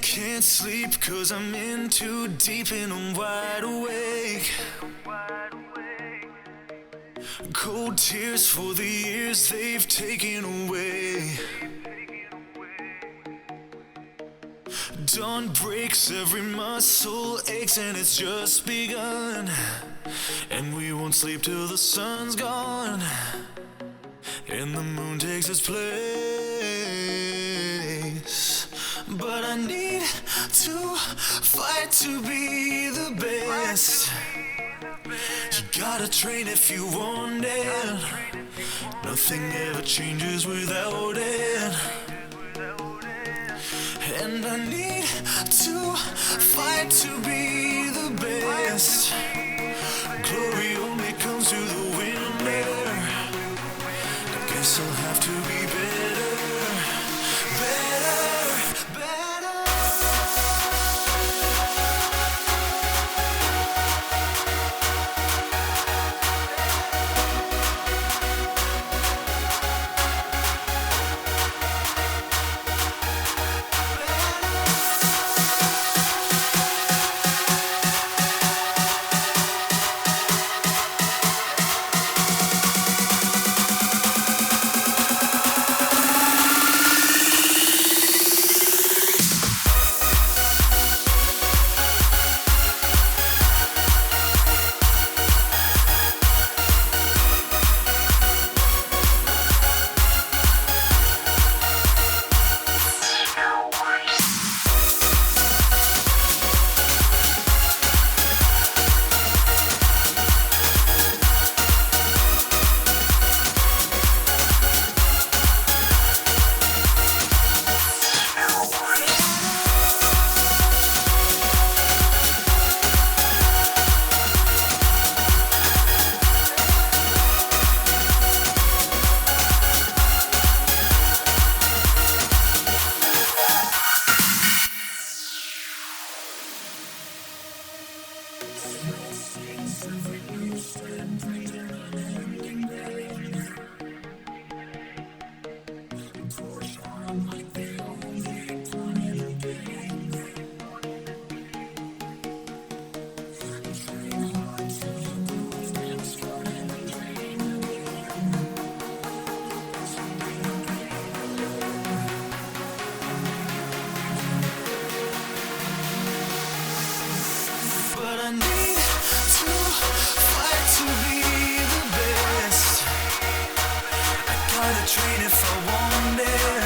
Can't sleep 'cause I'm in too deep and I'm wide awake. Cold tears for the years they've taken away. Dawn breaks, every muscle aches, and it's just begun. And we won't sleep till the sun's gone and the moon takes its place. But I need to fight to be the best. You gotta train if you want it. Nothing ever changes without it. And I need to fight to be the best. Glory only comes through the winter. I guess I'll have to be better, better, better. But I need to fight to be the best. I gotta train if I want it.